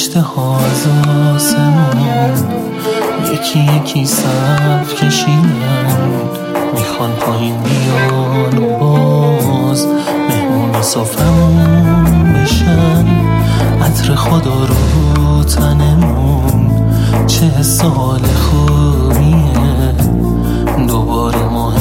رشته ها از آسمون یکی یکی صف کشیدن، میخوان پایین بیان و باز مهمون صفمون بشن. عطر خدا رو تنمون چه حس حال خوبیه، دوباره ماه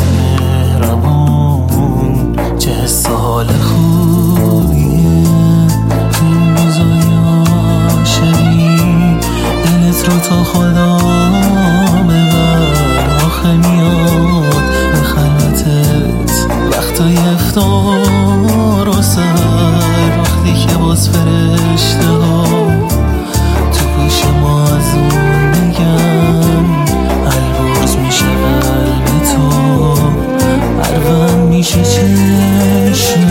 مهربون چه حس حال خوبیه. این روزای عاشقی دلت رو تا خدا ببر، آخه میاد به خلوتت وقتای افطار و سحر، وقتی که باز فرشته ها تو گوش ما از اون میگن البرز میشه قلب تو، پروند میشه چشم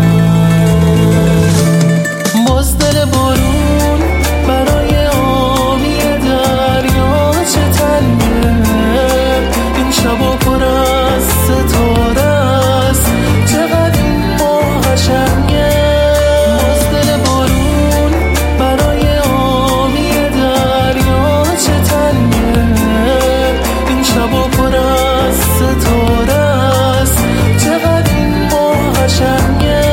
من. باز دل بارون برای آبی دریا چه تنگه، این شبا پر از ستاره است چقدر این ماه قشنگه. باز دل بارون برای آبی دریا چه تنگه، این شبا پر از ستاره است چقدر این ماه قشنگه.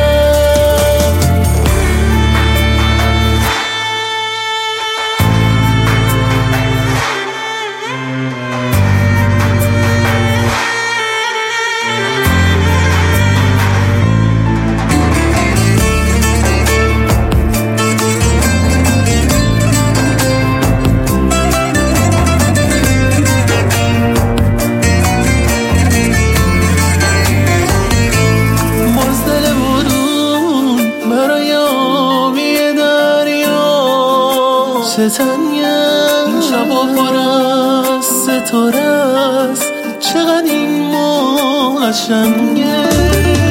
چه تنگه این شبا پر از ستاره است چقدر این ماه قشنگه.